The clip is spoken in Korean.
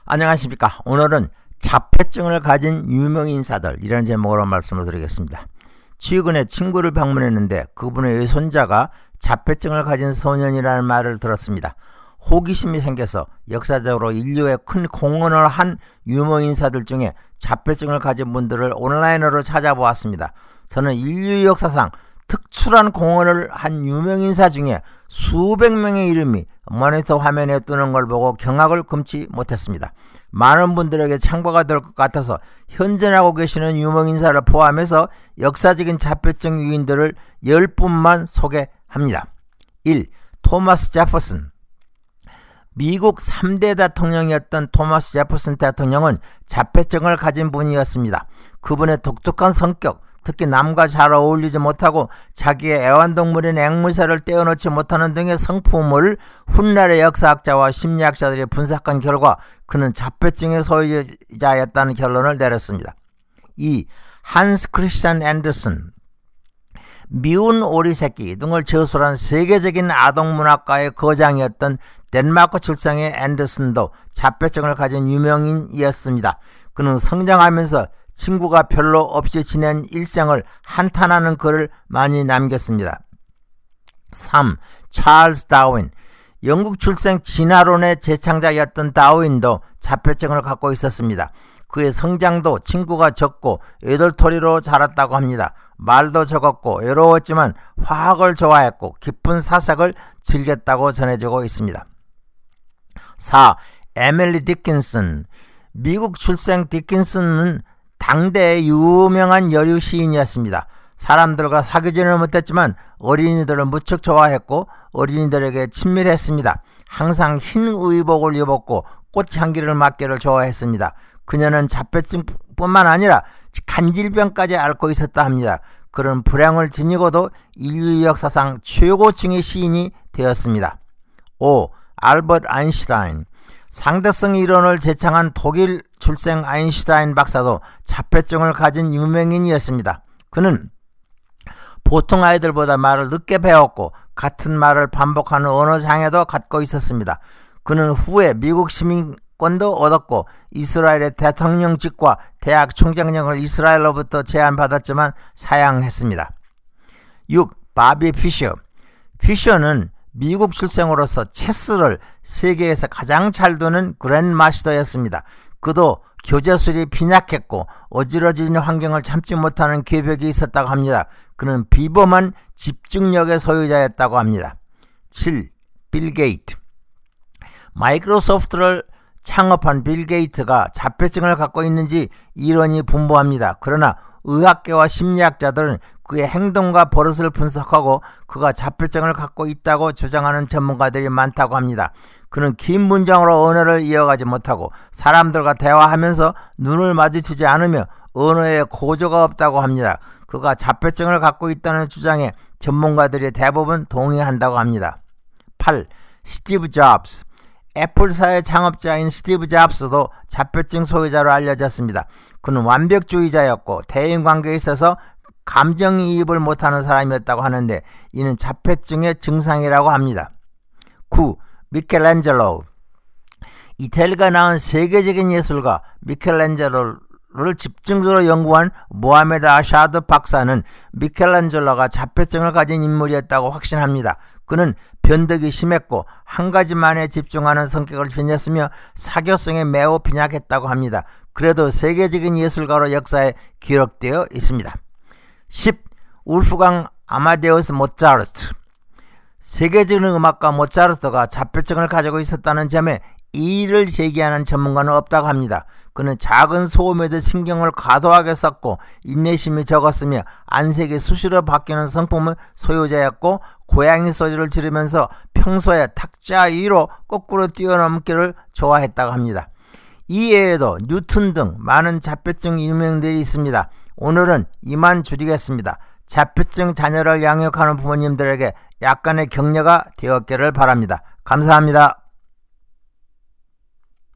안녕하십니까. 오늘은 자폐증을 가진 유명인사들 이라는 제목으로 말씀을 드리겠습니다. 최근에 친구를 방문했는데 그분의 외손자가 자폐증을 가진 소년이라는 말을 들었습니다. 호기심이 생겨서 역사적으로 인류에 큰 공헌을 한 유명인사들 중에 자폐증을 가진 분들을 온라인으로 찾아보았습니다. 저는 인류 역사상 특출한 공헌을 한 유명인사 중에 수백 명의 이름이 모니터 화면에 뜨는 걸 보고 경악을 금치 못했습니다. 많은 분들에게 참고가 될 것 같아서 현존하고 계시는 유명인사를 포함해서 역사적인 자폐증 유인들을 10분만 소개합니다. 1. 토마스 제퍼슨. 미국 3대 대통령이었던 토마스 제퍼슨 대통령은 자폐증을 가진 분이었습니다. 그분의 독특한 성격, 특히 남과 잘 어울리지 못하고 자기의 애완동물인 앵무새를 떼어놓지 못하는 등의 성품을 훗날의 역사학자와 심리학자들이 분석한 결과 그는 자폐증의 소유자였다는 결론을 내렸습니다. 2. 한스 크리스티안 앤더슨. 미운 오리새끼 등을 저술한 세계적인 아동문학가의 거장이었던 덴마크 출생의 앤더슨도 자폐증을 가진 유명인이었습니다. 그는 성장하면서 친구가 별로 없이 지낸 일생을 한탄하는 글을 많이 남겼습니다. 3. 찰스 다윈. 영국 출생 진화론의 제창자였던 다윈도 자폐증을 갖고 있었습니다. 그의 성장도 친구가 적고 애돌토리로 자랐다고 합니다. 말도 적었고 외로웠지만 화학을 좋아했고 깊은 사색을 즐겼다고 전해지고 있습니다. 4. 에밀리 디킨슨. 미국 출생 디킨슨은 당대의 유명한 여류 시인이었습니다. 사람들과 사귀지는 못했지만 어린이들을 무척 좋아했고 어린이들에게 친밀했습니다. 항상 흰 의복을 입었고 꽃향기를 맡기를 좋아했습니다. 그녀는 자폐증뿐만 아니라 간질병까지 앓고 있었다 합니다. 그런 불행을 지니고도 인류 역사상 최고층의 시인이 되었습니다. 5. 알버트 아인슈타인. 상대성 이론을 제창한 독일 출생 아인슈타인 박사도 자폐증을 가진 유명인이었습니다. 그는 보통 아이들보다 말을 늦게 배웠고 같은 말을 반복하는 언어 장애도 갖고 있었습니다. 그는 후에 미국 시민권도 얻었고 이스라엘의 대통령직과 대학 총장령을 이스라엘로부터 제안받았지만 사양했습니다. 6. 바비 피셔. 피셔는 미국 출생으로서 체스를 세계에서 가장 잘 두는 그랜드마스터였습니다. 그도 교재술이 빈약했고 어지러지는 환경을 참지 못하는 괴벽이 있었다고 합니다. 그는 비범한 집중력의 소유자였다고 합니다. 7. 빌 게이트. 마이크로소프트를 창업한 빌 게이트가 자폐증을 갖고 있는지 이론이 분분합니다. 그러나 의학계와 심리학자들은 그의 행동과 버릇을 분석하고 그가 자폐증을 갖고 있다고 주장하는 전문가들이 많다고 합니다. 그는 긴 문장으로 언어를 이어가지 못하고 사람들과 대화하면서 눈을 마주치지 않으며 언어에 고조가 없다고 합니다. 그가 자폐증을 갖고 있다는 주장에 전문가들이 대부분 동의한다고 합니다. 8. 스티브 잡스. 애플사의 창업자인 스티브 잡스도 자폐증 소유자로 알려졌습니다. 그는 완벽주의자였고 대인관계에 있어서 감정이입을 못하는 사람이었다고 하는데 이는 자폐증의 증상이라고 합니다. 9. 미켈란젤로. 이탈리아가 낳은 세계적인 예술가 미켈란젤로를 집중적으로 연구한 모하메드 아샤드 박사는 미켈란젤로가 자폐증을 가진 인물이었다고 확신합니다. 그는 변덕이 심했고 한 가지만에 집중하는 성격을 지녔으며 사교성에 매우 빈약했다고 합니다. 그래도 세계적인 예술가로 역사에 기록되어 있습니다. 10. 울프강 아마데우스 모차르트. 세계적인 음악가 모차르트가 자폐증을 가지고 있었다는 점에 이의를 제기하는 전문가는 없다고 합니다. 그는 작은 소음에도 신경을 과도하게 썼고 인내심이 적었으며 안색이 수시로 바뀌는 성품의 소유자였고 고양이 소리를 지르면서 평소에 탁자 위로 거꾸로 뛰어넘기를 좋아했다고 합니다. 이외에도 뉴턴 등 많은 자폐증 유명인들이 있습니다. 오늘은 이만 줄이겠습니다. 자폐증 자녀를 양육하는 부모님들에게 약간의 격려가 되었기를 바랍니다. 감사합니다.